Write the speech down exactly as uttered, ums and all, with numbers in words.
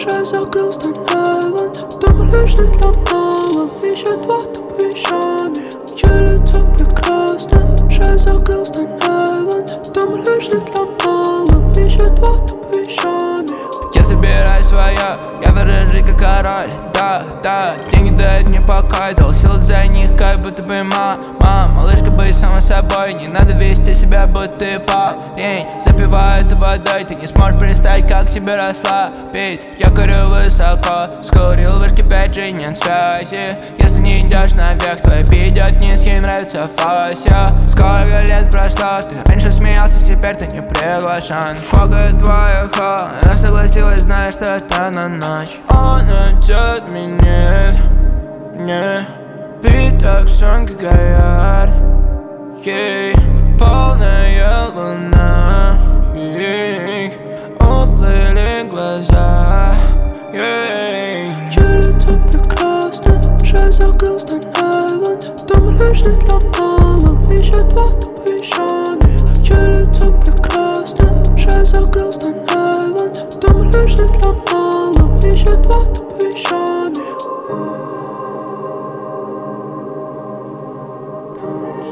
Уже закрыл Стэн-Айленд, там лежит ломало, ищет воду вещами. Ее лицо прекрасно. Уже закрыл Стэн-Айленд, там лежит ломало, ищет воду вещами. Я забираю свое, я буду жить как король. Да, да, деньги дают мне покой, дал сил за них, как будто бы мама. Малышка, быть сама собой, не надо вести себя, будто ты парень. Запиваю это водой, ты не сможешь представить, как тебе расслабить. Я курю высоко, скурил вышки пять джи, нет связи. Если не идешь наверх, твой пидет вниз, ей нравится Фася. Сколько лет прошло, ты раньше смеялся, теперь ты не приглашен. Фокус твоих, я согласилась, знаешь, что это на ночь. Он идет, меня не пить, так сон, как горят. Ей полная луна, ей уплыли глаза. Ей ее лицо прекрасно. Уже закрыл Стэн-Айленд, там лежит ломало, ищет воду вещами. Ее лицо прекрасно. Уже закрыл Стэн-Айленд, там лежит ломало, ищет воду вещами.